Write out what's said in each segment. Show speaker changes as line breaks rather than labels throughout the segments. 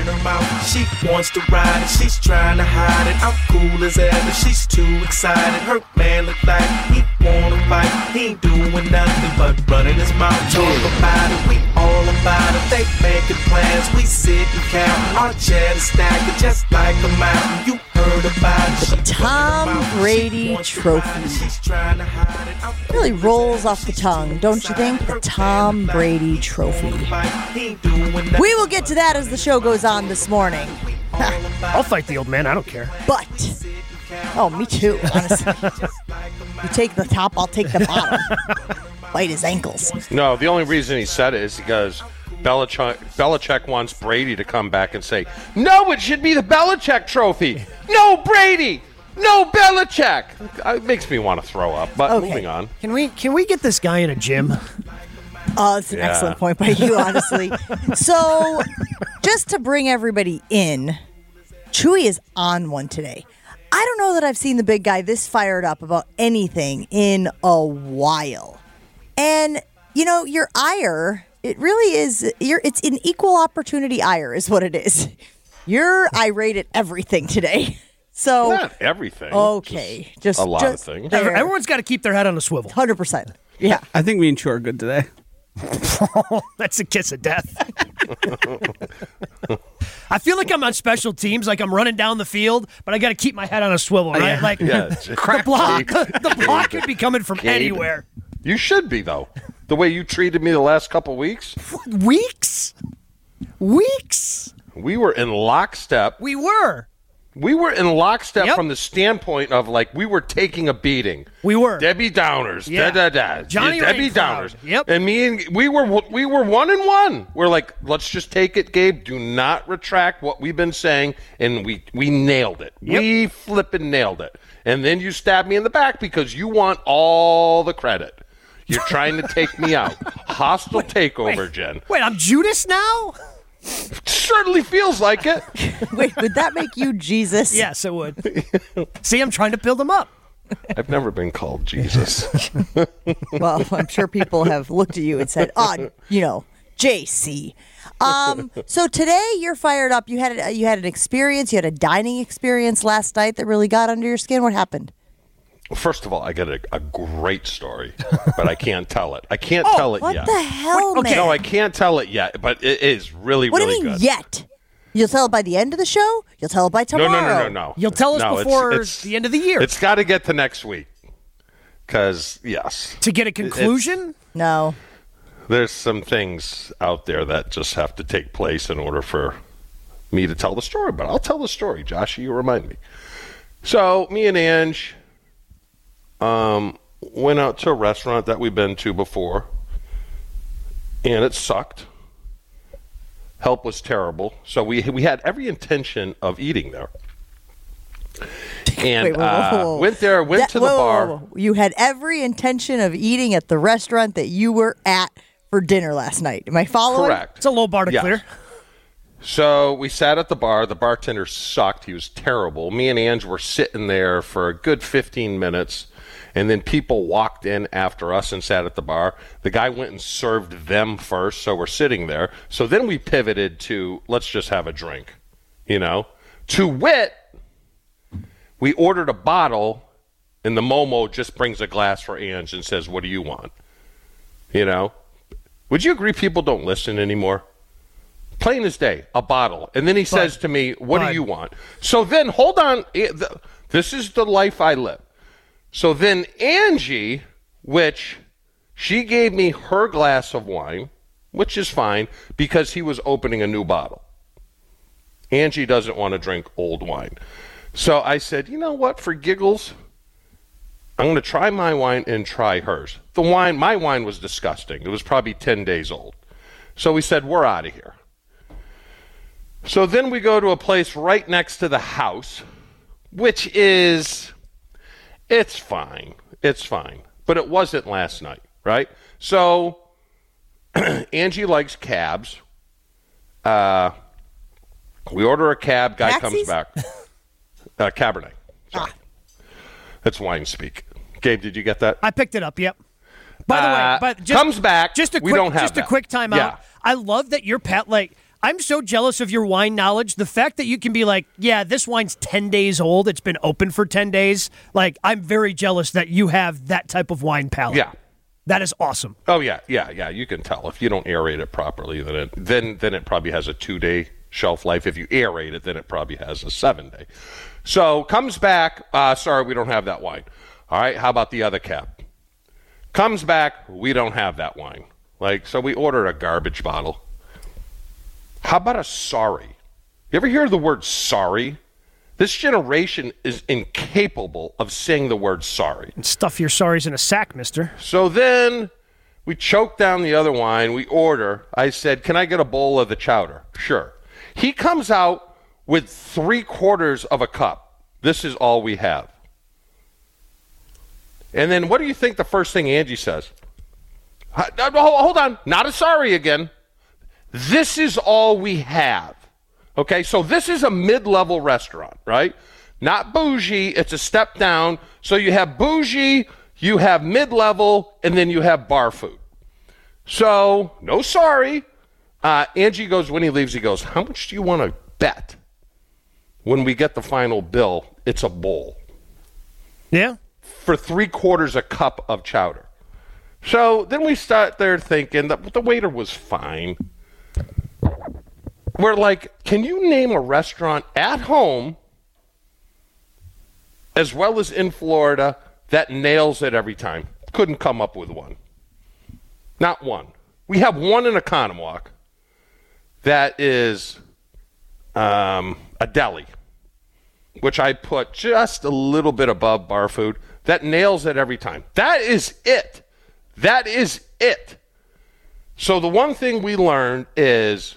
her mouth. She wants to ride it, she's trying to hide it. I'm cool as ever, she's too excited. Her man look like he wanna fight. He ain't doing nothing but running his mouth. Talk about it, we all about it. They making plans, we sit and count. Our cheddar stacking just like a mountain. You heard about it.
The Tom Brady Trophy. Really rolls off the tongue, don't you think? The Tom Brady Trophy. We will get to that as the show goes on this morning.
I'll fight the old man. I don't care.
But, oh, me too, honestly. You take the top, I'll take the bottom. Bite his ankles.
No, the only reason he said it is because Belichick wants Brady to come back and say, no, it should be the Belichick trophy. No, Brady. No, Belichick. It makes me want to throw up, but
Okay.
moving on.
Can we get this guy in a gym?
Oh, it's an excellent point by you, honestly. So, just to bring everybody in, Chewy is on one today. I don't know that I've seen the big guy this fired up about anything in a while. And, you know, your ire, it really is, it's an equal opportunity ire is what it is. You're irate at everything today. So
Not everything.
Okay. Just
a lot of things.
there.
Everyone's got to keep their head on a swivel.
100%. Yeah.
I think me and Chew are good today.
That's a kiss of death. I feel like I'm on special teams, like I'm running down the field, but I got to keep my head on a swivel, right?
Yeah.
Like
Yeah.
the block could be coming from
Gabe.
anywhere.
You should be, though. The way you treated me the last couple weeks.
Weeks?
We were in lockstep.
We were
in lockstep
Yep.
from the standpoint of, like, we were taking a beating.
We were.
Debbie Downers.
Yeah. Johnny
Debbie
Rain crowd.
Downers.
Yep.
And we were 1-1. We're like, let's just take it, Gabe. Do not retract what we've been saying. And we nailed it.
Yep.
We flipping nailed it. And then you stabbed me in the back because you want all the credit. You're trying to take me out. Hostile takeover, Jen.
Wait, I'm Judas now?
Certainly feels like it.
Wait, would that make you Jesus?
Yes, it would. See, I'm trying to build him up.
I've never been called Jesus.
Well, I'm sure people have looked at you and said, JC. So today you're fired up. You had an experience. You had a dining experience last night that really got under your skin. What happened?
First of all, I got a great story, but I can't tell it. I can't tell it
What
yet.
the hell, man?
No, I can't tell it yet, but it is really,
What
really
do you mean
good.
yet? You'll tell it by the end of the show? You'll tell it by tomorrow?
No.
You'll tell us
No,
before
it's-
the end of the year.
It's got to get to next week, because, yes.
To get a conclusion?
No.
There's some things out there that just have to take place in order for me to tell the story, but I'll tell the story, Josh. You remind me. So, me and Ange went out to a restaurant that we've been to before, and it sucked. Help was terrible, so we had every intention of eating there. And
Wait, whoa.
went to the bar.
Whoa. You had every intention of eating at the restaurant that you were at for dinner last night. Am I following?
Correct.
It's a low bar to
Yes.
clear.
So we sat at the bar. The bartender sucked. He was terrible. Me and Ange were sitting there for a good 15 minutes, and then people walked in after us and sat at the bar. The guy went and served them first, so we're sitting there. So then we pivoted to, let's just have a drink, To wit, we ordered a bottle, and the Momo just brings a glass for Ange and says, what do you want? Would you agree people don't listen anymore? Plain as day, a bottle. And then he says to me, what do you want? So then, hold on. This is the life I live. So then Angie, which she gave me her glass of wine, which is fine, because he was opening a new bottle. Angie doesn't want to drink old wine. So I said, you know what, for giggles, I'm going to try my wine and try hers. My wine was disgusting. It was probably 10 days old. So we said, we're out of here. So then we go to a place right next to the house, which is, it's fine. But it wasn't last night, right? So Angie likes cabs. We order a cab. Guy
Taxis?
comes back. Cabernet. Sorry. That's wine speak. Gabe, did you get that?
I picked it up, yep. By the way, but just,
comes back.
Just a
we
quick,
don't have
just
that.
a quick timeout.
Yeah.
I love that your pet, I'm so jealous of your wine knowledge. The fact that you can be like, yeah, this wine's 10 days old. It's been open for 10 days. Like, I'm very jealous that you have that type of wine palate.
Yeah.
That is awesome.
Oh, yeah. You can tell. If you don't aerate it properly, then it probably has a 2-day shelf life. If you aerate it, then it probably has a 7-day. So comes back. Sorry, we don't have that wine. All right, how about the other cap? Comes back, we don't have that wine. So we ordered a garbage bottle. How about a sorry? You ever hear the word sorry? This generation is incapable of saying the word sorry.
And stuff your sorries in a sack, mister.
So then we choke down the other wine. We order. I said, can I get a bowl of the chowder? Sure. He comes out with 3/4 of a cup. This is all we have. And then what do you think the first thing Angie says? Hold on. Not a sorry again. This is all we have. Okay, so this is a mid-level restaurant, right? Not bougie. It's a step down. So you have bougie, you have mid-level, and then you have bar food. So, no sorry. Angie goes, when he leaves, he goes, how much do you want to bet when we get the final bill? It's a bowl.
Yeah.
For 3/4 a cup of chowder. So then we start there thinking that the waiter was fine. We're like, can you name a restaurant at home as well as in Florida that nails it every time? Couldn't come up with one. Not one. We have one in Oconomowoc that is a deli, which I put just a little bit above bar food. That nails it every time. That is it. That is it. So the one thing we learned is,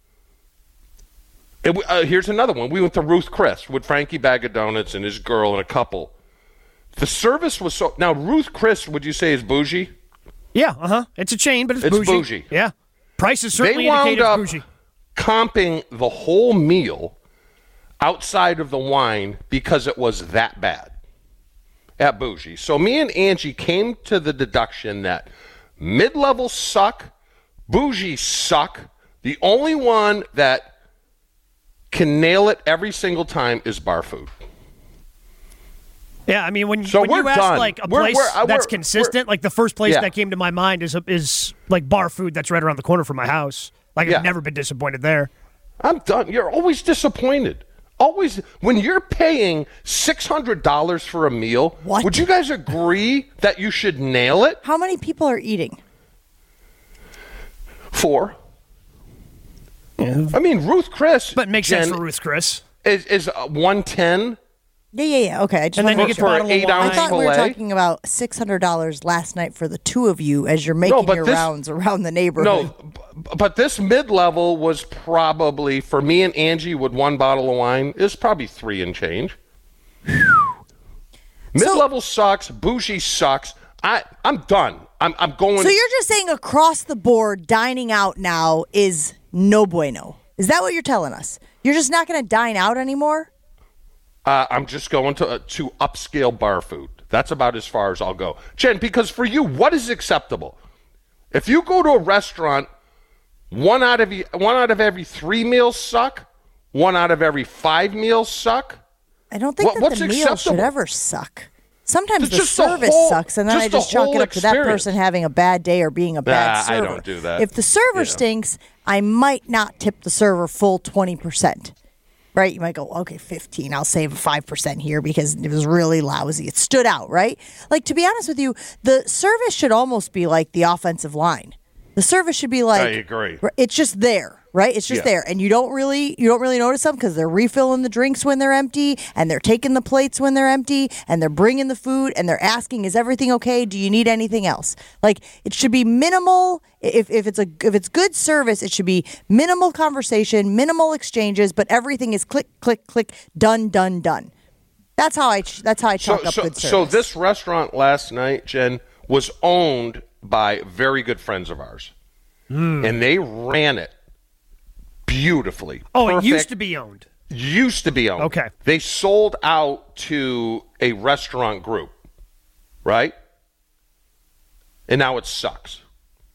here's another one. We went to Ruth Chris with Frankie Bag of Donuts and his girl and a couple. The service was so... Now, Ruth Chris, would you say is bougie?
Yeah, It's a chain, but it's bougie.
It's bougie.
Yeah. Prices certainly
They wound
indicate
up
it's bougie.
comping the whole meal outside of the wine because it was that bad at bougie. So me and Angie came to the deduction that mid-level suck, bougie suck. The only one that can nail it every single time is bar food.
Yeah, I mean, when you ask
done.
like a place that's consistent, like the first place that came to my mind is like bar food that's right around the corner from my house. Like I've never been disappointed there.
I'm done. You're always disappointed. Always. When you're paying $600 for a meal,
What?
Would you guys agree that you should nail it?
How many people are eating?
4. Yeah. I mean, Ruth Chris.
But it makes sense for Ruth Chris.
Is 110.
Yeah. Okay. I just
And then you get the
for
bottle of
8
wine.
ounce
I thought we were
filet.
talking about $600 last night for the two of you as you're making your rounds around the neighborhood.
No, but this mid-level was probably, for me and Angie with one bottle of wine, is probably 3 and change. Mid-level sucks. Bougie sucks. I'm done. I'm going.
So you're just saying across the board, dining out now is no bueno. Is that what you're telling us? You're just not going to dine out anymore?
I'm just going to upscale bar food. That's about as far as I'll go. Jen, because for you, what is acceptable? If you go to a restaurant, one out of every 3 meals suck, 1 out of every 5 meals suck.
I don't think
What's
the meal
acceptable?
should ever suck. Sometimes
It's
the
just the
service
whole-
sucks, and then
just
I
the
just chalk
whole
it up to that
experience.
person having a bad day or being a bad
Nah, I
server.
don't do that.
If the server stinks, I might not tip the server full 20%. Right? You might go, okay, 15. I'll save 5% here because it was really lousy. It stood out, right? Like, to be honest with you, the service should almost be like the offensive line. The service should be like,
I agree.
It's just there, right? It's just there, and you don't really notice them because they're refilling the drinks when they're empty, and they're taking the plates when they're empty, and they're bringing the food, and they're asking, "Is everything okay? Do you need anything else?" Like, it should be minimal. If it's good service, it should be minimal conversation, minimal exchanges, but everything is click, click, click, done, done, done. That's how I chalk up good service.
So this restaurant last night, Jen, was owned by very good friends of ours. And they ran it beautifully.
Oh,
Perfect.
it used to be owned.
Used to be owned.
Okay.
They sold out to a restaurant group, right? And now it sucks.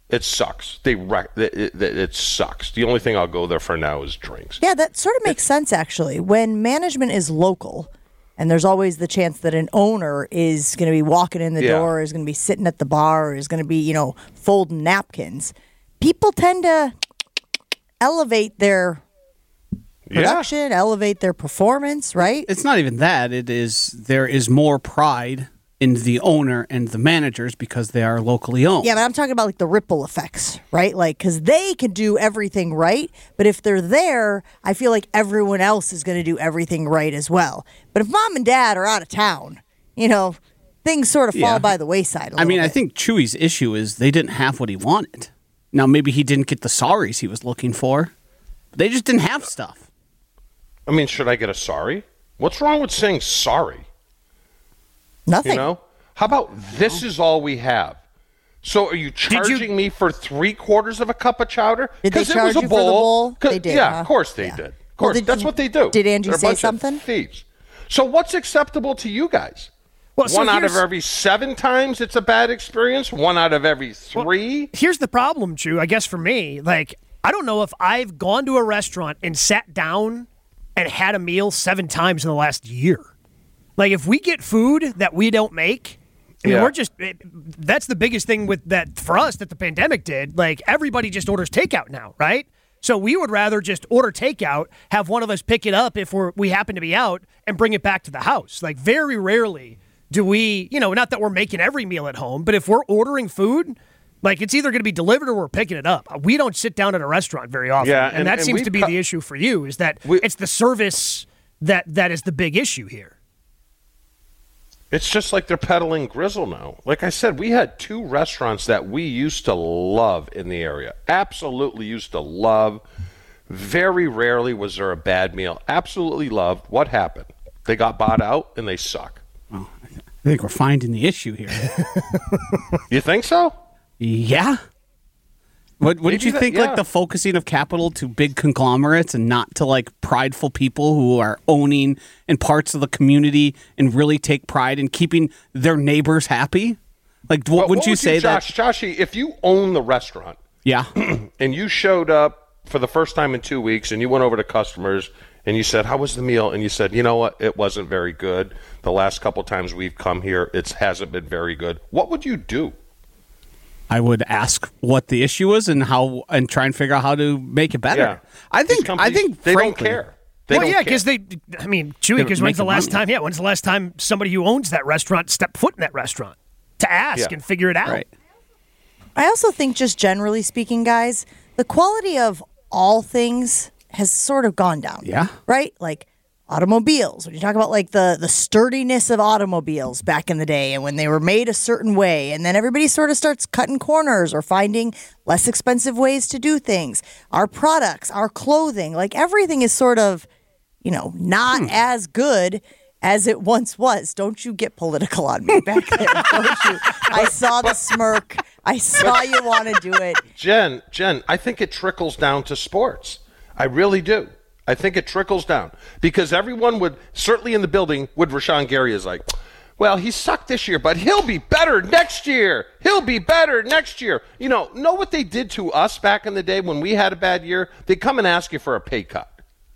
It sucks. It sucks. The only thing I'll go there for now is drinks.
Yeah, that sort of makes sense, actually. When management is local, and there's always the chance that an owner is going to be walking in the door, is going to be sitting at the bar, is going to be, folding napkins, people tend to elevate their production, elevate their performance, right?
It's not even that. There is more pride in the owner and the managers because they are locally owned.
Yeah, but I'm talking about like the ripple effects, right? Like, because they can do everything right, but if they're there, I feel like everyone else is going to do everything right as well. But if mom and dad are out of town, things sort of fall by the wayside a little bit.
I think Chewy's issue is they didn't have what he wanted. Now, maybe he didn't get the sorries he was looking for. But they just didn't have stuff.
I mean, should I get a sorry? What's wrong with saying sorry?
Nothing.
How about this is all we have? So are you charging me for 3/4 of a cup of chowder?
Did they charge you for the bowl? They did.
Yeah, of course they did. Of course, that's what they do.
Did Angie
They're a
say
bunch of
something?
Thieves. So what's acceptable to you guys?
Well, so
one out of every 7 times it's a bad experience? One out of every 3?
Well, here's the problem, Chew, I guess for me. Like, I don't know if I've gone to a restaurant and sat down and had a meal 7 times in the last year. Like, if we get food that we don't make, that's the biggest thing with that for us that the pandemic did. Like, everybody just orders takeout now, right? So we would rather just order takeout, have one of us pick it up if we happen to be out, and bring it back to the house. Like, very rarely do we, not that we're making every meal at home, but if we're ordering food, like, it's either going to be delivered or we're picking it up. We don't sit down at a restaurant very often.
Yeah,
and that seems to be the issue for you, is that it's the service that is the big issue here.
It's just like they're peddling Grizzle now. Like I said, we had 2 restaurants that we used to love in the area. Absolutely used to love. Very rarely was there a bad meal. Absolutely loved. What happened? They got bought out and they suck.
Oh, I think we're finding the issue here.
You think so?
Yeah. What did you think, like the focusing of capital to big conglomerates and not to like prideful people who are owning in parts of the community and really take pride in keeping their neighbors happy? Like, wouldn't you say that?
Joshy, if you own the restaurant, and you showed up for the first time in 2 weeks and you went over to customers and you said, how was the meal? And you said, you know what? It wasn't very good. The last couple times we've come here, it hasn't been very good. What would you do?
I would ask what the issue was and try and figure out how to make it better.
Yeah.
I think
they don't care.
Because Chewy, because when's the last time? Yeah, when's the last time somebody who owns that restaurant stepped foot in that restaurant to ask and figure it out?
Right.
I also think, just generally speaking, guys, the quality of all things has sort of gone down.
Yeah.
Right? Like automobiles. When you talk about like the sturdiness of automobiles back in the day and when they were made a certain way, and then everybody sort of starts cutting corners or finding less expensive ways to do things. Our products, our clothing, like everything is sort of, not as good as it once was. Don't you get political on me back there, don't you? I saw the smirk. I saw you want to do it.
Jen, I think it trickles down to sports. I really do. I think it trickles down because everyone would, certainly in the building, Rashawn Gary is like, well, he sucked this year, but he'll be better next year. He'll be better next year. Know what they did to us back in the day when we had a bad year? They'd come and ask you for a pay cut.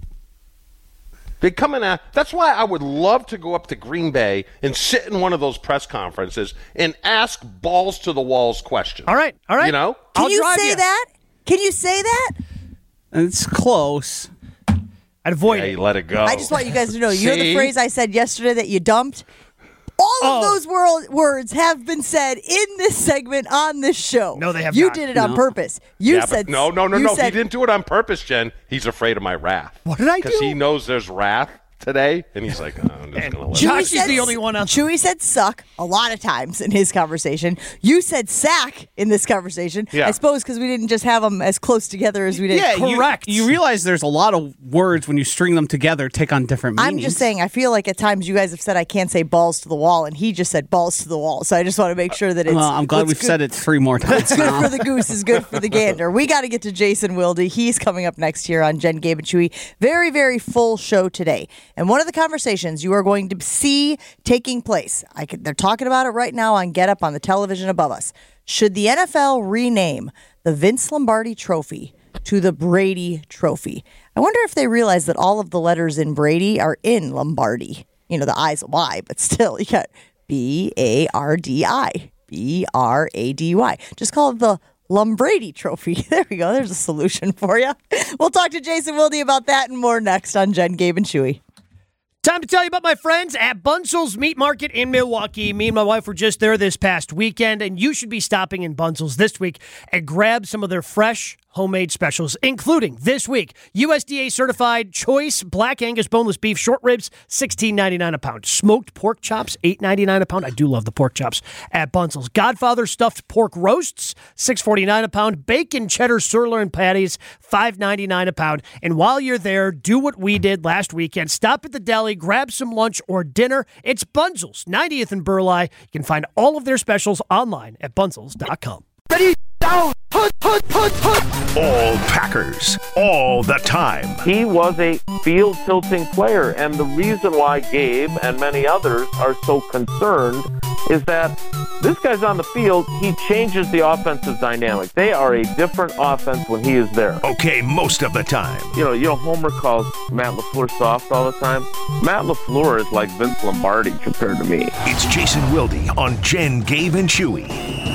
They'd come and ask. That's why I would love to go up to Green Bay and sit in one of those press conferences and ask balls to the walls questions.
All right.
Can you say that? Can you say that?
It's close.
I'd avoid it.
You let it go.
I just want you guys to know. You know the phrase I said yesterday that you dumped? All of those words have been said in this segment on this show.
No, they have
You
not.
did it on purpose. You said
no. He didn't do it on purpose, Jen. He's afraid of my wrath.
What did I do?
Because he knows there's wrath today, and he's like, I'm just going to let it.
Josh is the only one on.
Chewy said suck a lot of times in his conversation. You said sack in this conversation.
Yeah.
I suppose because we didn't just have them as close together as we did.
Yeah,
correct.
You realize there's a lot of words when you string them together take on different meanings.
I'm just saying, I feel like at times you guys have said I can't say balls to the wall, and he just said balls to the wall. So I just want to make sure that it's.
Well, I'm glad we've said it 3 more times.
What's good for the goose is good for the gander. We got to get to Jason Wilde. He's coming up next here on Jen, Gabe, and Chewy. Very, very full show today. And one of the conversations you are going to see taking place, they're talking about it right now on Get Up on the television above us. Should the NFL rename the Vince Lombardi Trophy to the Brady Trophy? I wonder if they realize that all of the letters in Brady are in Lombardi. You know, the I's a Y, but still, you got B-A-R-D-I, B-R-A-D-Y. Just call it the Lombardi Trophy. There we go. There's a solution for you. We'll talk to Jason Wilde about that and more next on Jen, Gabe, and Chewy.
Time to tell you about my friends at Bunzel's Meat Market in Milwaukee. Me and my wife were just there this past weekend, and you should be stopping in Bunzel's this week and grab some of their fresh homemade specials, including this week, USDA certified choice Black Angus boneless beef short ribs, $16.99 a pound. Smoked pork chops, $8.99 a pound. I do love the pork chops at Bunzel's. Godfather stuffed pork roasts, $6.49 a pound. Bacon cheddar sirloin patties, $5.99 a pound. And while you're there, do what we did last weekend. Stop at the deli, grab some lunch or dinner. It's Bunzel's, 90th and Burleigh. You can find all of their specials online at bunzels.com.
Ready, down, put. All Packers, all the time.
He was a field tilting player, and the reason why Gabe and many others are so concerned is that this guy's on the field, he changes the offensive dynamic. They are a different offense when he is there.
Okay, most of the time.
You know, Homer calls Matt LaFleur soft all the time. Matt LaFleur is like Vince Lombardi compared to me.
It's Jason Wilde on Jen, Gabe, and Chewy.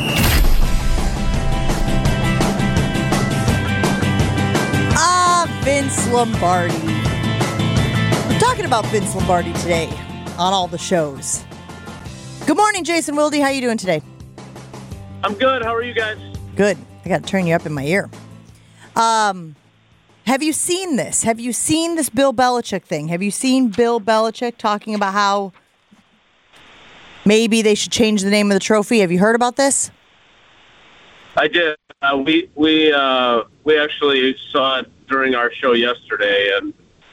Vince Lombardi. We're talking about Vince Lombardi today on all the shows. Good morning, Jason Wilde. How you doing today?
I'm good. How are you guys?
Good. I got to turn you up in my ear. Have you seen this? Have you seen this Bill Belichick thing? Have you seen Bill Belichick talking about how maybe they should change the name of the trophy? Have you heard about this?
I did. We actually saw it during our show yesterday, and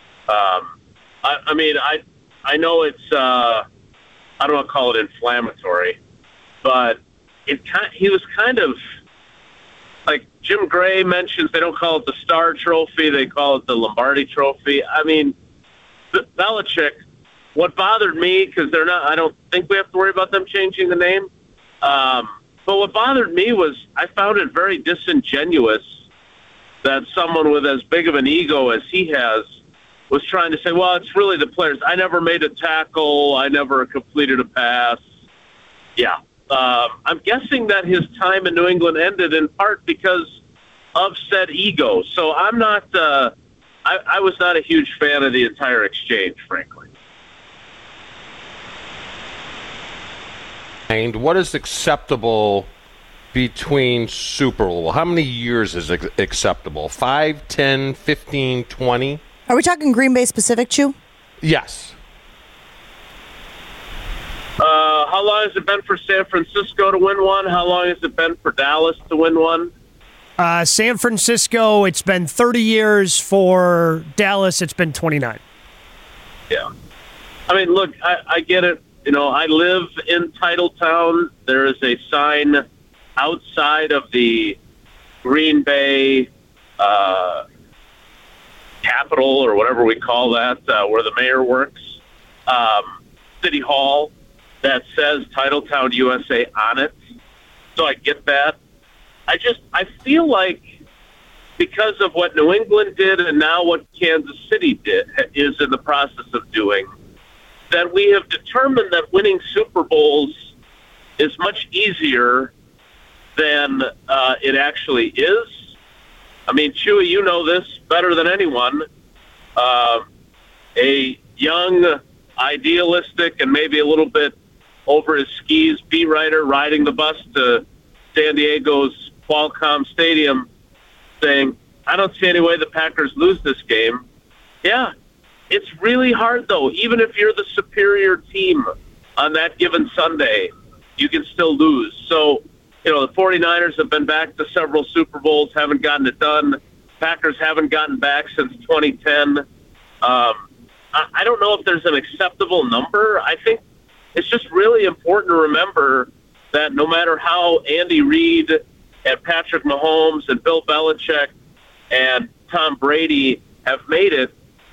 I know it's I don't want to call it inflammatory, but he was kind of like Jim Gray mentions. They don't call it the Star Trophy; they call it the Lombardi Trophy. I mean, Belichick. What bothered me, because they're not. I don't think we have to worry about them changing the name. But what bothered me was I found it very disingenuous that someone with as big of an ego as he has was trying to say, well, it's really the players. I never made a tackle. I never completed a pass. Yeah. I'm guessing that his time in New England ended in part because of said ego. So I'm not I was not a huge fan of the entire exchange, frankly.
And what is acceptable between Super Bowl? How many years is acceptable? 5, 10, 15, 20?
Are we talking Green Bay specific, Chew?
Yes.
How long has it been for San Francisco to win one? How long has it been for Dallas to win one?
San Francisco, it's been 30 years. For Dallas, it's been 29.
Yeah. I mean, look, I get it. You know, I live in Titletown. There is a sign outside of the Green Bay Capitol, or whatever we call that, where the mayor works, City Hall, that says Titletown, USA on it. So I get that. I feel like because of what New England did and now what Kansas City is in the process of doing, that we have determined that winning Super Bowls is much easier than it actually is. I mean, Chewy, you know this better than anyone. A young, idealistic, and maybe a little bit over his skis beat writer riding the bus to San Diego's Qualcomm Stadium saying, I don't see any way the Packers lose this game. Yeah. It's really hard, though. Even if you're the superior team on that given Sunday, you can still lose. So, you know, the 49ers have been back to several Super Bowls, haven't gotten it done. Packers haven't gotten back since 2010. I don't know if there's an acceptable number. I think it's just really important to remember that no matter how Andy Reid and Patrick Mahomes and Bill Belichick and Tom Brady have made it,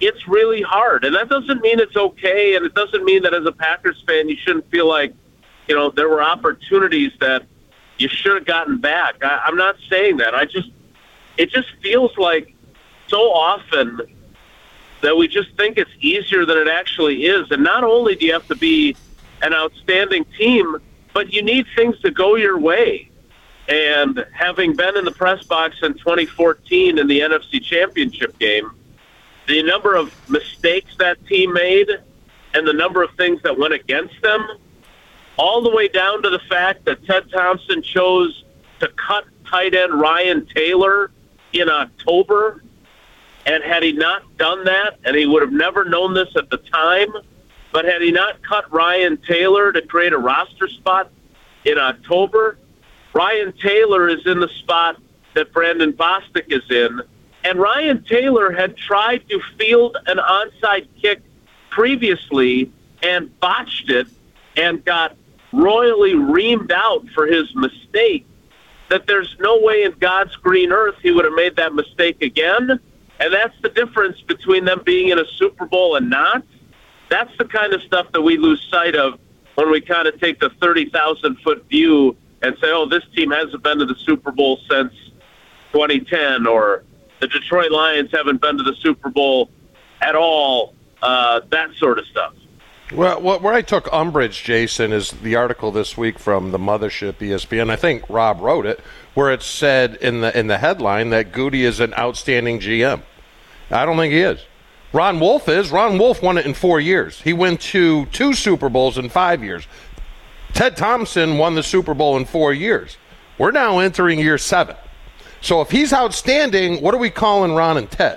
it's really hard. And that doesn't mean it's okay, and it doesn't mean that as a Packers fan you shouldn't feel like, there were opportunities that you should have gotten back. I'm not saying that. It just feels like so often that we just think it's easier than it actually is. And not only do you have to be an outstanding team, but you need things to go your way. And having been in the press box in 2014 in the NFC Championship game, the number of mistakes that team made and the number of things that went against them, all the way down to the fact that Ted Thompson chose to cut tight end Ryan Taylor in October. And had he not done that, and he would have never known this at the time, but had he not cut Ryan Taylor to create a roster spot in October, Ryan Taylor is in the spot that Brandon Bostic is in. And Ryan Taylor had tried to field an onside kick previously and botched it and got royally reamed out for his mistake, that there's no way in God's green earth he would have made that mistake again. And that's the difference between them being in a Super Bowl and not. That's the kind of stuff that we lose sight of when we kind of take the 30,000-foot view and say, oh, this team hasn't been to the Super Bowl since 2010, or the Detroit Lions haven't been to the Super Bowl at all, that sort of stuff.
Well, where I took umbrage, Jason, is the article this week from the mothership ESPN. I think Rob wrote it, where it said in the headline that Goody is an outstanding GM. I don't think he is. Ron Wolf is. Ron Wolf won it in 4 years. He went to 2 Super Bowls in 5 years. Ted Thompson won the Super Bowl in 4 years. We're now entering year 7. So if he's outstanding, what are we calling Ron and Ted?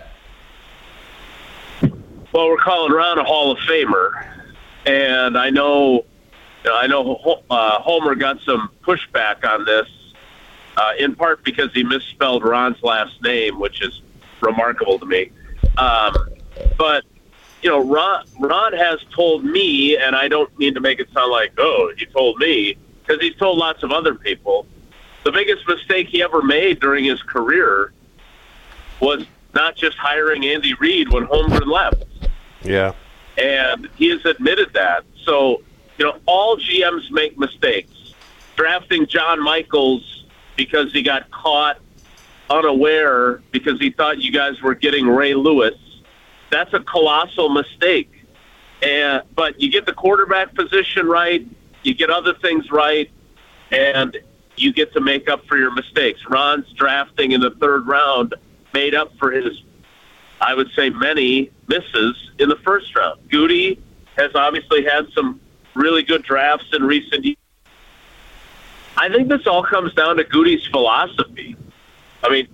Well, we're calling Ron a Hall of Famer. And I know Homer got some pushback on this, in part because he misspelled Ron's last name, which is remarkable to me. But Ron has told me, and I don't mean to make it sound like, oh, he told me, because he's told lots of other people, the biggest mistake he ever made during his career was not just hiring Andy Reid when Holmgren left.
Yeah.
And he has admitted that. So, all GMs make mistakes. Drafting John Michaels because he got caught unaware because he thought you guys were getting Ray Lewis, that's a colossal mistake. But you get the quarterback position right, you get other things right, and you get to make up for your mistakes. Ron's drafting in the 3rd round made up for his, I would say, many misses in the 1st round. Goody has obviously had some really good drafts in recent years. I think this all comes down to Goody's philosophy. I mean,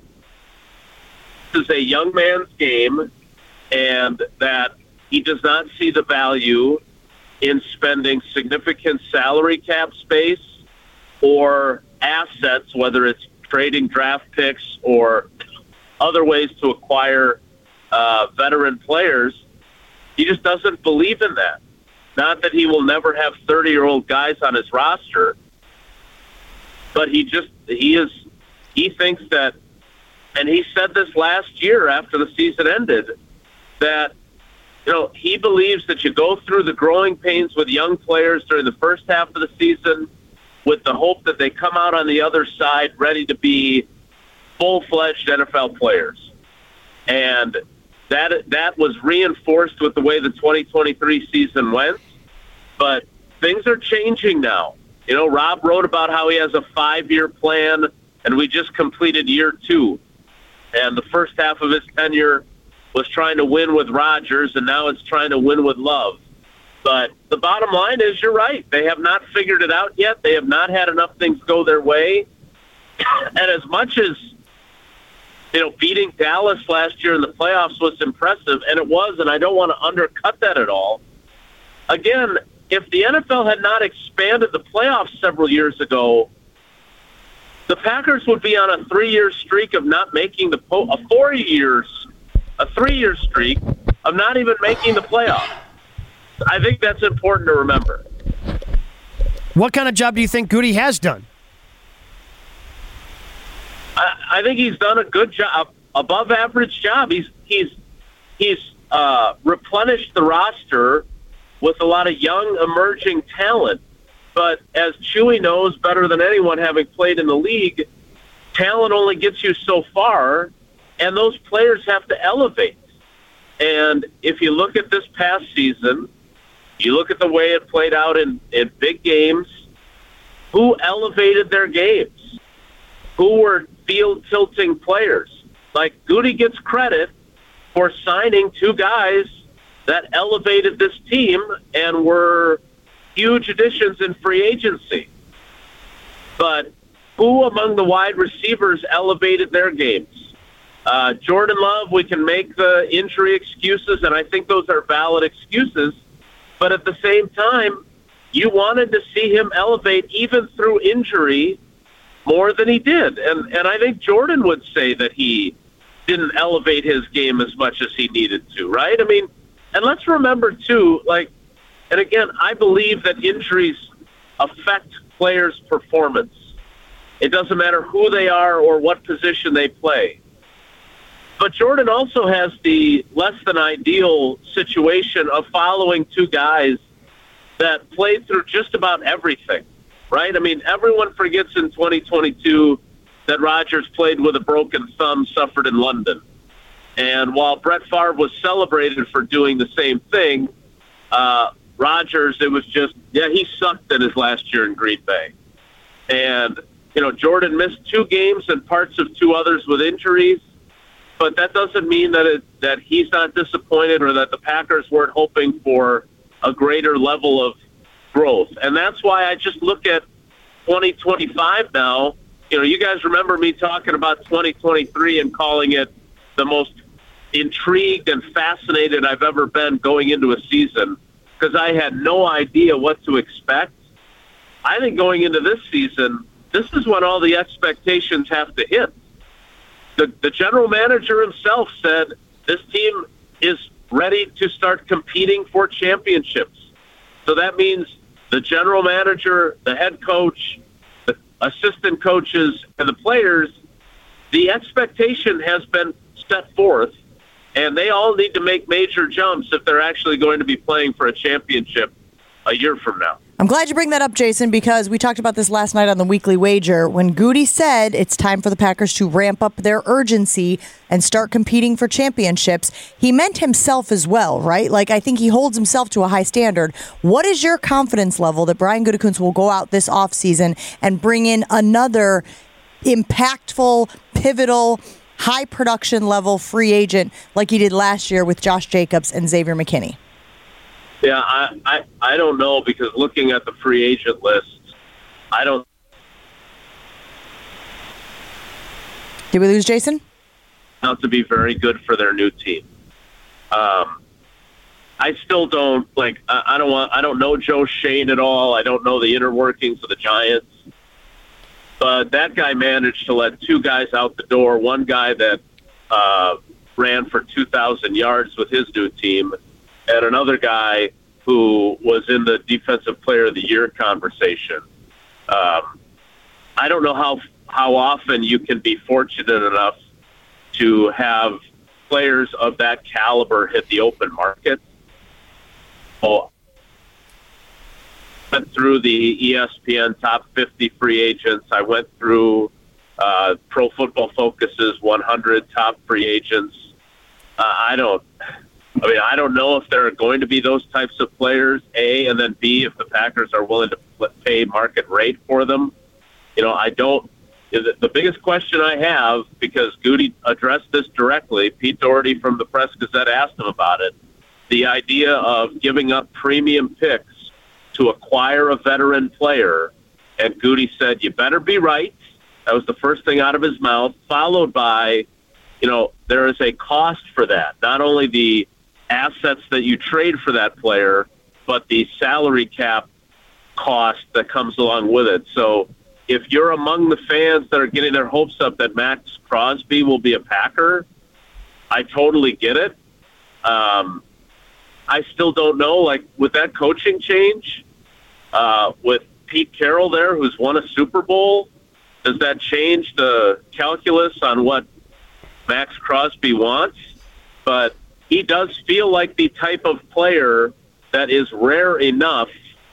this is a young man's game, and that he does not see the value in spending significant salary cap space or assets, whether it's trading draft picks or other ways to acquire veteran players. He just doesn't believe in that. Not that he will never have 30-year-old guys on his roster, but he thinks that, and he said this last year after the season ended, that he believes that you go through the growing pains with young players during the first half of the season with the hope that they come out on the other side ready to be full-fledged NFL players. And that was reinforced with the way the 2023 season went. But things are changing now. Rob wrote about how he has a 5-year plan, and we just completed year 2. And the first half of his tenure was trying to win with Rodgers, and now it's trying to win with Love. But the bottom line is, you're right. They have not figured it out yet. They have not had enough things go their way. And as much as, beating Dallas last year in the playoffs was impressive, and it was, and I don't want to undercut that at all. Again, if the NFL had not expanded the playoffs several years ago, the Packers would be on a 3-year streak of not making a 3-year streak of not even making the playoffs. I think that's important to remember.
What kind of job do you think Goody has done?
I think he's done a good job, above average job. He's replenished the roster with a lot of young emerging talent. But as Chewy knows better than anyone, having played in the league, talent only gets you so far, and those players have to elevate. And if you look at this past season, you look at the way it played out in big games, who elevated their games? Who were field-tilting players? Like, Goody gets credit for signing two guys that elevated this team and were huge additions in free agency. But who among the wide receivers elevated their games? Jordan Love, we can make the injury excuses, and I think those are valid excuses. But at the same time, you wanted to see him elevate even through injury more than he did. And I think Jordan would say that he didn't elevate his game as much as he needed to, right? I mean, and let's remember, too, like, and again, I believe that injuries affect players' performance. It doesn't matter who they are or what position they play. But Jordan also has the less than ideal situation of following two guys that played through just about everything, right? I mean, everyone forgets in 2022 that Rodgers played with a broken thumb suffered in London. And while Brett Favre was celebrated for doing the same thing, Rodgers, it was just, he sucked in his last year in Green Bay. And, Jordan missed 2 games and parts of 2 others with injuries. But that doesn't mean that he's not disappointed or that the Packers weren't hoping for a greater level of growth. And that's why I just look at 2025 now. You guys remember me talking about 2023 and calling it the most intrigued and fascinated I've ever been going into a season because I had no idea what to expect. I think going into this season, this is when all the expectations have to hit. The general manager himself said this team is ready to start competing for championships. So that means the general manager, the head coach, the assistant coaches, and the players, the expectation has been set forth, and they all need to make major jumps if they're actually going to be playing for a championship a year from now.
I'm glad you bring that up, Jason, because we talked about this last night on the Weekly Wager when Goody said it's time for the Packers to ramp up their urgency and start competing for championships. He meant himself as well, right? Like, I think he holds himself to a high standard. What is your confidence level that Brian Gutekunst will go out this offseason and bring in another impactful, pivotal, high production level free agent like he did last year with Josh Jacobs and Xavier McKinney?
Yeah, I don't know, because looking at the free agent list, I don't.
Did we lose Jason?
Not to be very good for their new team. I still don't like. I don't know Joe Shane at all. I don't know the inner workings of the Giants. But that guy managed to let 2 guys out the door. One guy that ran for 2,000 yards with his new team, and another guy who was in the Defensive Player of the Year conversation. I don't know how often you can be fortunate enough to have players of that caliber hit the open market. Oh, I went through the ESPN top 50 free agents. I went through Pro Football Focus's 100 top free agents. I don't know if there are going to be those types of players, A, and then B, if the Packers are willing to pay market rate for them. I don't. The biggest question I have, because Goody addressed this directly, Pete Doherty from the Press Gazette asked him about it, the idea of giving up premium picks to acquire a veteran player, and Goody said, you better be right. That was the first thing out of his mouth, followed by, there is a cost for that. Not only the assets that you trade for that player, but the salary cap cost that comes along with it. So if you're among the fans that are getting their hopes up that Max Crosby will be a Packer, I totally get it. I still don't know, like, with that coaching change, with Pete Carroll there, who's won a Super Bowl, does that change the calculus on what Max Crosby wants? But he does feel like the type of player that is rare enough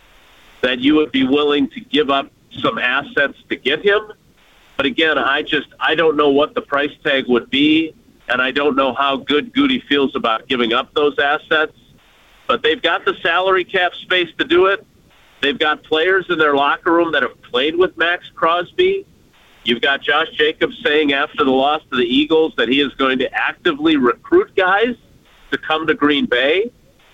that you would be willing to give up some assets to get him. But again, I don't know what the price tag would be, and I don't know how good Goody feels about giving up those assets. But they've got the salary cap space to do it. They've got players in their locker room that have played with Max Crosby. You've got Josh Jacobs saying after the loss to the Eagles that he is going to actively recruit guys to come to Green Bay.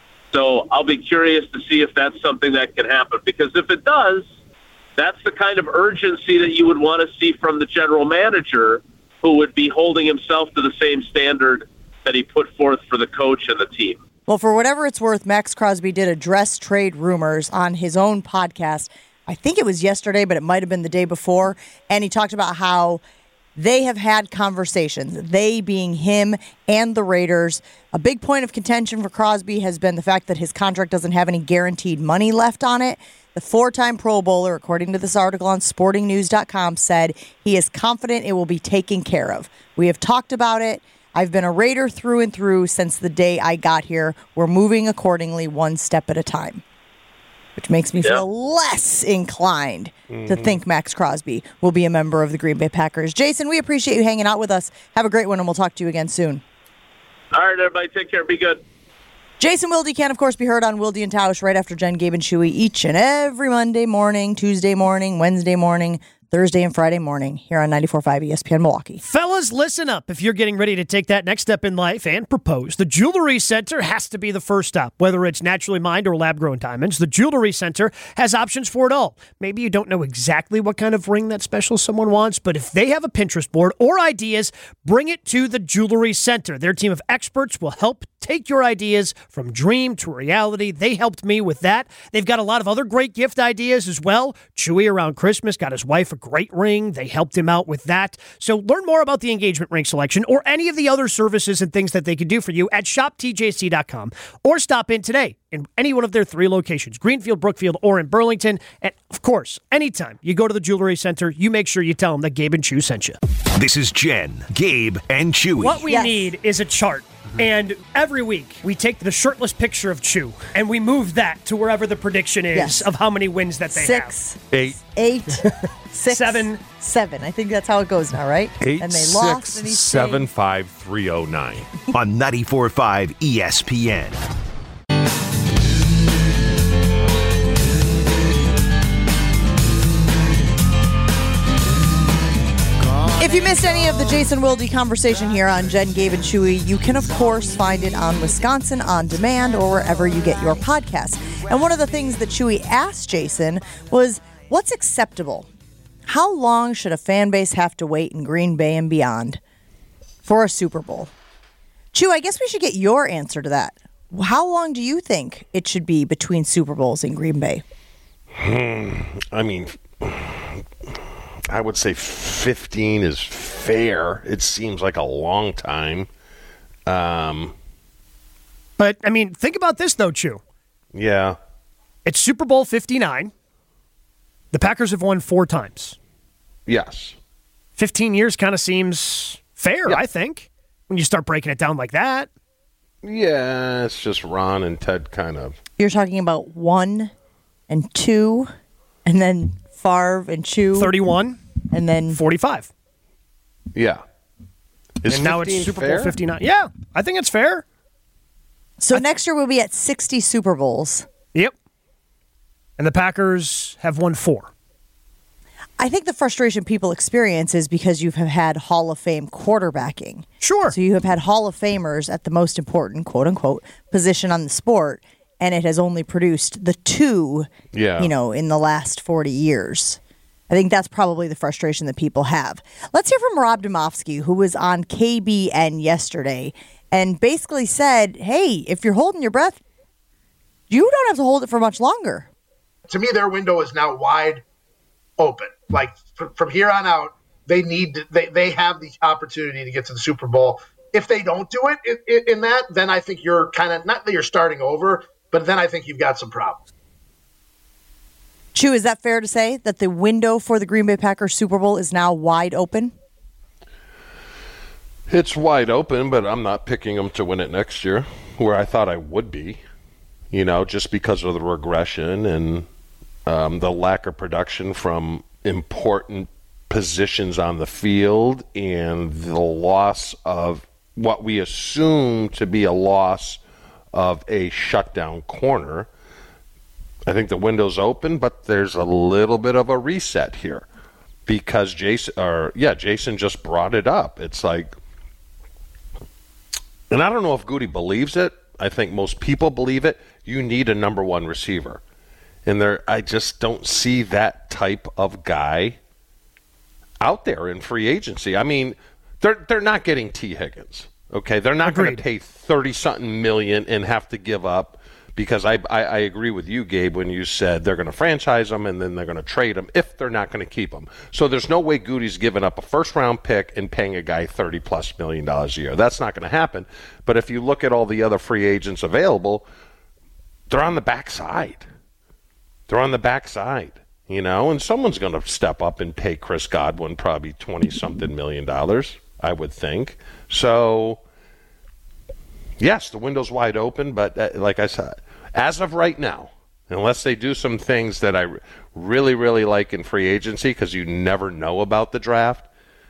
So I'll be curious to see if that's something that can happen. Because if it does, that's the kind of urgency that you would want to see from the general manager, who would be holding himself to the same standard that he put forth for the coach and the team.
Well, for whatever it's worth, Max Crosby did address trade rumors on his own podcast. I think it was yesterday, but it might have been the day before. And he talked about how they have had conversations, they being him and the Raiders. A big point of contention for Crosby has been the fact that his contract doesn't have any guaranteed money left on it. The 4-time Pro Bowler, according to this article on sportingnews.com, said he is confident it will be taken care of. We have talked about it. I've been a Raider through and through since the day I got here. We're moving accordingly, one step at a time, which makes me feel less inclined to think Max Crosby will be a member of the Green Bay Packers. Jason, we appreciate you hanging out with us. Have a great one, and we'll talk to you again soon.
All right, everybody, take care. Be good.
Jason Wilde can, of course, be heard on Wilde and Tausch right after Jen, Gabe, and Chewy each and every Monday morning, Tuesday morning, Wednesday morning, Thursday and Friday morning here on 94.5 ESPN Milwaukee.
Fellas, listen up. If you're getting ready to take that next step in life and propose, the Jewelry Center has to be the first stop. Whether it's naturally mined or lab-grown diamonds, the Jewelry Center has options for it all. Maybe you don't know exactly what kind of ring that special someone wants, but if they have a Pinterest board or ideas, bring it to the Jewelry Center. Their team of experts will help take your ideas from dream to reality. They helped me with that. They've got a lot of other great gift ideas as well. Chewy around Christmas got his wife a great ring. They helped him out with that. So learn more about the engagement ring selection or any of the other services and things that they can do for you at shoptjc.com or stop in today in any one of their 3 locations, Greenfield, Brookfield, or in Burlington. And of course, anytime you go to the Jewelry Center, you make sure you tell them that Gabe and Chew sent you.
This is Jen, Gabe, and Chewy.
What we need is a chart. And every week, we take the shirtless picture of Chew, and we move that to wherever the prediction is of how many wins that they have.
8, 6,
7.
7. I think that's how it goes now, right?
8,
and they
6,
lost, and
7, 5, 3, 0, 9.
On 94.5 ESPN.
If you missed any of the Jason Wilde conversation here on Jen, Gabe, and Chewy, you can, of course, find it on Wisconsin On Demand or wherever you get your podcasts. And one of the things that Chewy asked Jason was, what's acceptable? How long should a fan base have to wait in Green Bay and beyond for a Super Bowl? Chew, I guess we should get your answer to that. How long do you think it should be between Super Bowls in Green Bay?
I mean, I would say 15 is fair. It seems like a long time.
But, I mean, think about this, though, Chew.
Yeah.
It's Super Bowl 59. The Packers have won 4 times.
Yes.
15 years kind of seems fair, I think, when you start breaking it down like that.
Yeah, it's just Ron and Ted kind of.
You're talking about 1 and 2, and then Favre and Chew.
31.
And then
45.
Yeah.
And now it's Super Bowl 59. Yeah, I think it's fair.
So next year we'll be at 60 Super Bowls.
Yep. And the Packers have won 4.
I think the frustration people experience is because you have had Hall of Fame quarterbacking.
Sure.
So you have had Hall of Famers at the most important, quote unquote, position on the sport, and it has only produced the 2, in the last 40 years. I think that's probably the frustration that people have. Let's hear from Rob Demovsky, who was on KBN yesterday and basically said, hey, if you're holding your breath, you don't have to hold it for much longer.
To me, their window is now wide open. Like from here on out, they have the opportunity to get to the Super Bowl. If they don't do it in that, then I think you're kind of, not that you're starting over, but then I think you've got some problems.
Chew, is that fair to say that the window for the Green Bay Packers Super Bowl is now wide open?
It's wide open, but I'm not picking them to win it next year. where I thought I would be, just because of the regression and the lack of production from important positions on the field and the loss of what we assume to be a loss of a shutdown corner. I think the window's open, but there's a little bit of a reset here because Jason just brought it up. It's like, and I don't know if Goody believes it. I think most people believe it. You need a number one receiver. And I just don't see that type of guy out there in free agency. I mean, they're not getting T. Higgins. Okay, they're not going to pay 30-something million and have to give up, because I agree with you, Gabe, when you said they're going to franchise them and then they're going to trade them if they're not going to keep them. So there's no way Goody's giving up a first-round pick and paying a guy $30+ million a year. That's not going to happen. But if you look at all the other free agents available, they're on the backside. And someone's going to step up and pay Chris Godwin probably $20-something million, I would think. So, yes, the window's wide open, but like I said, as of right now, unless they do some things that I really, really like in free agency, because you never know about the draft,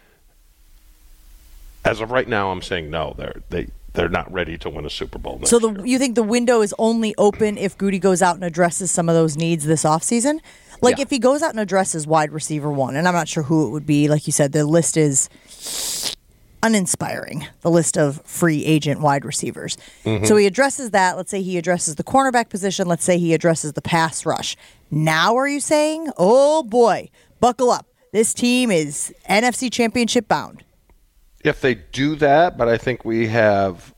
as of right now, I'm saying no, they're not ready to win a Super Bowl next year.
You think the window is only open if Goody goes out and addresses some of those needs this offseason? Like if he goes out and addresses wide receiver one, and I'm not sure who it would be, like you said, the list is uninspiring, the list of free agent wide receivers. Mm-hmm. So he addresses that. Let's say he addresses the cornerback position. Let's say he addresses the pass rush. Now are you saying, oh boy, buckle up. This team is NFC Championship bound?
If they do that, but I think we have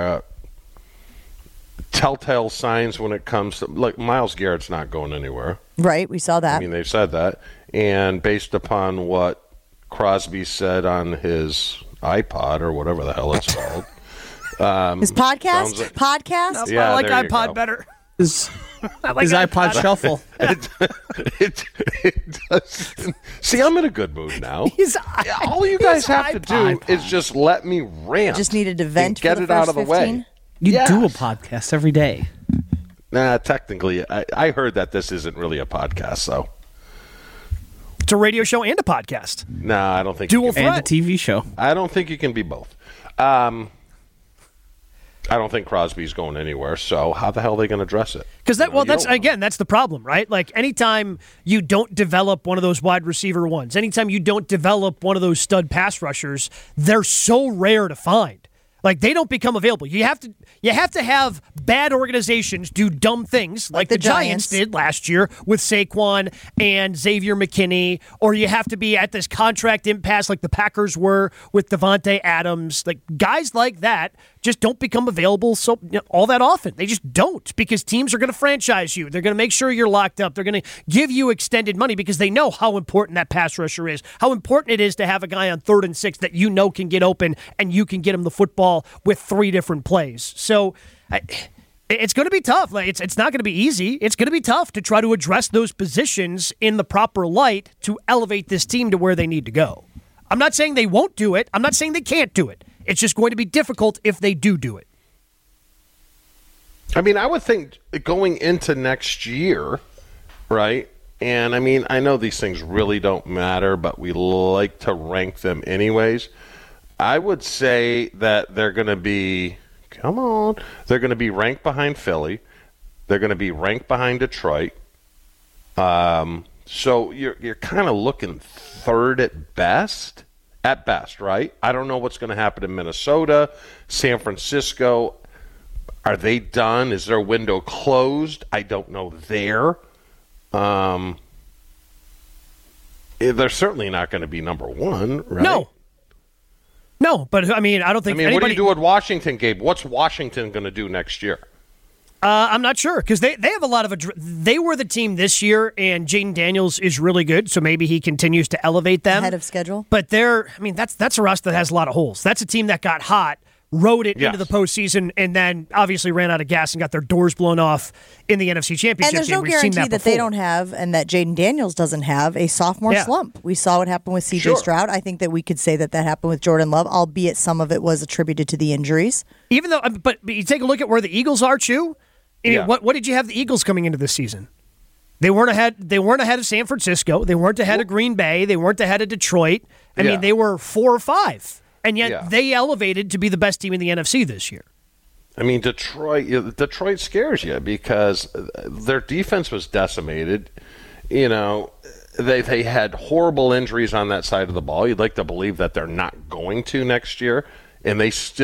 telltale signs when it comes to, like, Myles Garrett's not going anywhere.
Right, we saw that.
I mean, they've said that. And based upon what Crosby said on his iPod or whatever the hell it's called.
His podcast? Podcast?
Yeah, I like iPod better.
His iPod Shuffle.
It does. See, I'm in a good mood now. All you guys have to do is just let me rant.
Just needed to vent
get
for the
it out
first
of the
15?
way.
You do a podcast every day.
Nah, technically, I heard that this isn't really a podcast, though.
It's a radio show and a podcast.
Nah, I don't think
Dual
and a TV show.
I don't think you can be both. I don't think Crosby's going anywhere, so how the hell are they going to address it?
Because that's the problem, right? Like, anytime you don't develop one of those wide receiver ones, anytime you don't develop one of those stud pass rushers, they're so rare to find. Like, they don't become available. You have to have bad organizations do dumb things like the Giants did last year with Saquon and Xavier McKinney, or you have to be at this contract impasse like the Packers were with Devontae Adams. Like, guys like that just don't become available all that often. They just don't, because teams are going to franchise you. They're going to make sure you're locked up. They're going to give you extended money because they know how important that pass rusher is, how important it is to have a guy on 3rd and 6 that you know can get open and you can get him the football with 3 different plays. So it's going to be tough. Like, it's not going to be easy. It's going to be tough to try to address those positions in the proper light to elevate this team to where they need to go. I'm not saying they won't do it. I'm not saying they can't do it. It's just going to be difficult if they do it.
I mean, I would think going into next year, right? And, I mean, I know these things really don't matter, but we like to rank them anyways. I would say that they're going to be, they're going to be ranked behind Philly. They're going to be ranked behind Detroit. So you're kind of looking 3rd at best. At best, right? I don't know what's going to happen in Minnesota, San Francisco. Are they done? Is their window closed? I don't know there. They're certainly not going to be number 1, right?
No, but I mean, I don't think
what do you do with Washington, Gabe? What's Washington going to do next year?
I'm not sure, because they have a lot of they were the team this year, and Jaden Daniels is really good, so maybe he continues to elevate them
ahead of schedule.
But that's a roster that has a lot of holes. That's a team that got hot rode it
Yes.
into the postseason, and then obviously ran out of gas and got their doors blown off in the NFC Championship
And there's
game.
no
We've seen
guarantee that they don't have, and that Jaden Daniels doesn't have, a sophomore slump. We saw what happened with C.J.
Sure.
Stroud. I think that we could say that happened with Jordan Love, albeit some of it was attributed to the injuries.
Even though, but you take a look at where the Eagles are, Chew.
Yeah.
What did you have the Eagles coming into this season? They weren't ahead. They weren't ahead of San Francisco. They weren't ahead of Green Bay. They weren't ahead of Detroit. I mean, they were 4 or 5, and yet they elevated to be the best team in the NFC this year.
I mean, Detroit scares you because their defense was decimated. You know, they had horrible injuries on that side of the ball. You'd like to believe that they're not going to next year, and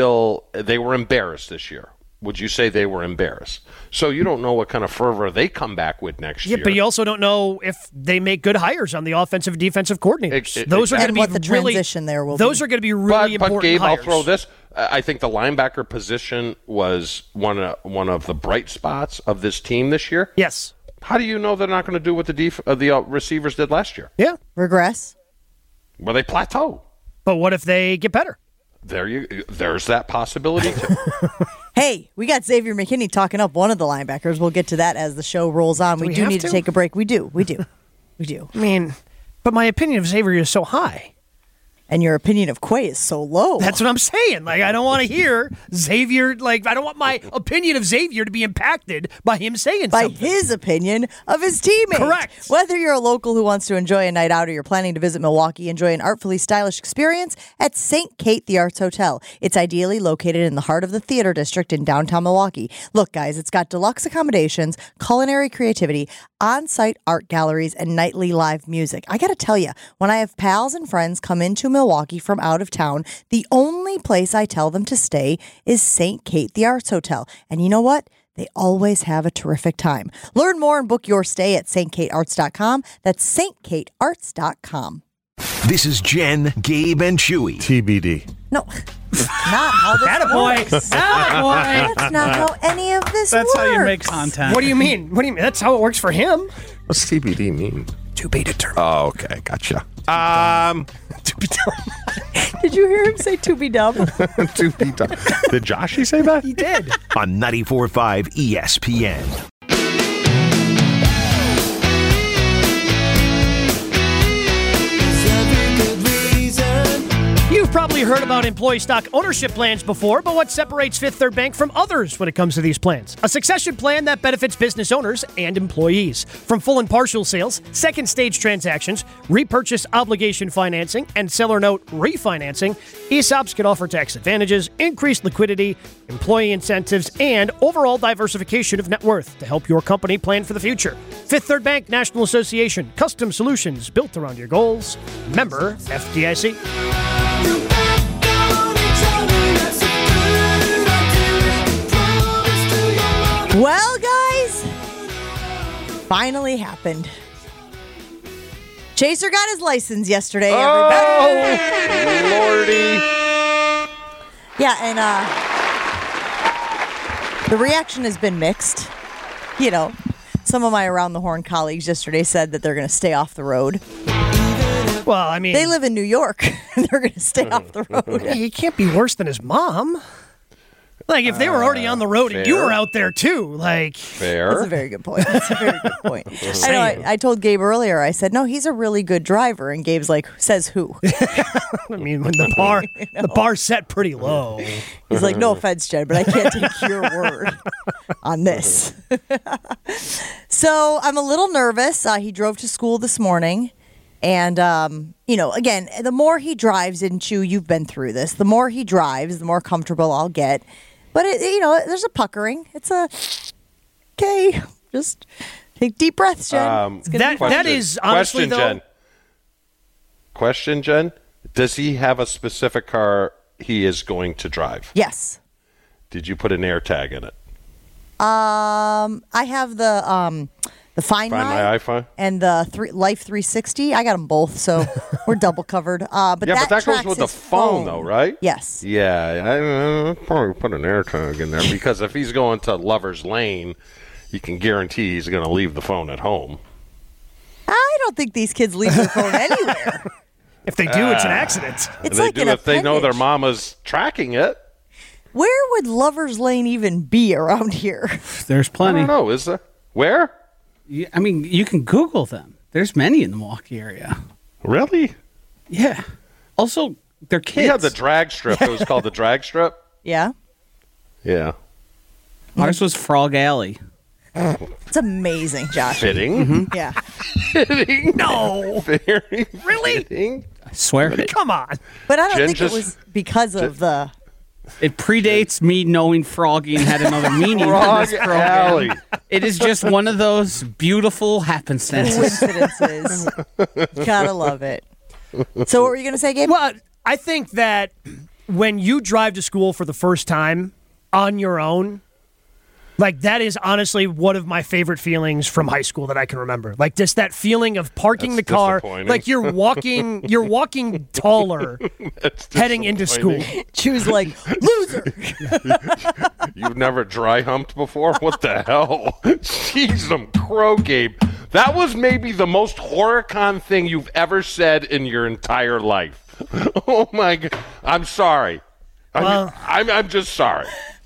they were embarrassed this year. Would you say they were embarrassed? So you don't know what kind of fervor they come back with next year.
Yeah, but you also don't know if they make good hires on the offensive and defensive coordinators. Those are going to be
what the transition there will
Those
be.
are going to be really important
But Gabe,
hires.
I'll throw this. I think the linebacker position was one of the bright spots of this team this year.
Yes.
How do you know they're not going to do what the receivers did last year?
Yeah.
Regress.
Well, they plateau.
But what if they get better?
There's that possibility too.
Hey, we got Xavier McKinney talking up one of the linebackers. We'll get to that as the show rolls on. We do
have
need to take a break. We do. We do.
I mean, but my opinion of Xavier is so high.
And your opinion of Quay is so low.
That's what I'm saying. Like, I don't want to hear Xavier, I don't want my opinion of Xavier to be impacted by him saying
by
something.
his opinion of his teammate.
Correct.
Whether you're a local who wants to enjoy a night out or you're planning to visit Milwaukee, enjoy an artfully stylish experience at St. Kate the Arts Hotel. It's ideally located in the heart of the theater district in downtown Milwaukee. Look, guys, it's got deluxe accommodations, culinary creativity, on-site art galleries, and nightly live music. I got to tell you, when I have pals and friends come into Milwaukee from out of town, the only place I tell them to stay is St. Kate the Arts Hotel. And you know what? They always have a terrific time. Learn more and book your stay at stkatearts.com. That's stkatearts.com.
This is Jen, Gabe, and Chewy.
TBD.
No, that's not how this
Attaboy.
works.
Attaboy.
That's not how any of this
That's
works.
how you make content.
What do you mean? That's how it works for him.
What's TBD mean?
To be determined.
Oh, okay. Gotcha.
To be determined.
Did you hear him say to be dumb?
To be done. Did Joshy say that?
He did.
On 94.5 ESPN.
You've probably heard about employee stock ownership plans before, but what separates Fifth Third Bank from others when it comes to these plans? A succession plan that benefits business owners and employees. From full and partial sales, second stage transactions, repurchase obligation financing, and seller note refinancing, ESOPs can offer tax advantages, increased liquidity, employee incentives, and overall diversification of net worth to help your company plan for the future. Fifth Third Bank National Association, custom solutions built around your goals. Member FDIC.
Well, guys, finally happened. Chaser got his license yesterday, everybody.
Lordy.
Yeah, and the reaction has been mixed. You know, some of my Around the Horn colleagues yesterday said that they're going to stay off the road.
Well, I mean,
They live in New York, and they're going to stay off the road.
he can't be worse than his mom. Like, if they were already on the road and you
fair.
were out there too, like,
Fair.
That's a very good point. That's a very good point. I know.
saying.
I told Gabe earlier. I said, "No, he's a really good driver." And Gabe's like, "Says who?"
I mean, when the bar's set pretty low.
He's like, "No offense, Jen, but I can't take your word on this." So I'm a little nervous. He drove to school this morning. And, again, the more he drives, and Chew, you've been through this, the more he drives, the more comfortable I'll get. But, there's a puckering. It's okay, just take deep breaths, Jen. It's gonna be fun.
That is honestly, though.
Question, Jen. Does he have a specific car he is going to drive?
Yes.
Did you put an air tag in it?
I have the Find
My
My
iPhone?
and the Life 360. I got them both, so we're double covered. But
Yeah, but that goes
tracks
with the
his
phone, though, right?
Yes.
Yeah, I probably put an air tag in there because if he's going to Lover's Lane, you can guarantee he's going to leave the phone at home.
I don't think these kids leave their phone anywhere.
If they do, it's an accident.
It's
they
like
do
an
if they know their
appendage.
mama's tracking it.
Where would Lover's Lane even be around here?
There's
I
plenty.
don't know. Is there? Where?
I mean, you can Google them. There's many in the Milwaukee area.
Really?
Yeah. Also, they're kids.
We had the drag strip. It was called the drag strip.
Yeah.
Yeah.
Ours was Frog Alley.
It's amazing, Josh.
Fitting.
Yeah.
Fitting.
No.
Very
Really?
fitting.
I swear.
Come on.
But I don't
Jen
think
just-
it was because of the.
It predates me knowing Froggy and had another meaning on
Frog
this program.
Alley.
It is just one of those beautiful happenstances.
Coincidences. Gotta love it. So, what were you going to say, Gabe?
Well, I think that when you drive to school for the first time on your own, like that is honestly one of my favorite feelings from high school that I can remember. Like just that feeling of parking
That's
the car,
disappointing.
like you're walking taller heading into school.
Choose like, loser.
You've never dry humped before? What the hell? Jeez, some crow, Gabe. That was maybe the most Horicon thing you've ever said in your entire life. Oh my God. I'm sorry. I'm just sorry.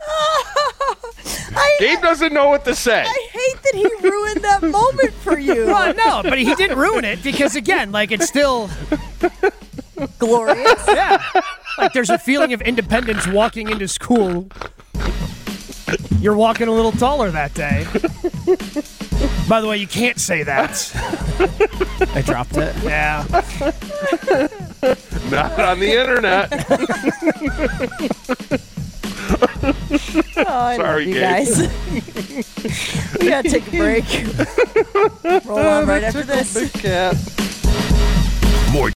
Gabe doesn't know what to say.
I hate that he ruined that moment for you.
Well, no, but he didn't ruin it because, again, like it's still
Glorious.
yeah. Like there's a feeling of independence walking into school. You're walking a little taller that day. By the way, you can't say that.
I dropped it.
Yeah.
Not on the internet.
Oh, I
Sorry,
love you
Gabe.
guys. We gotta take a break. Roll on right after this.
Big cat.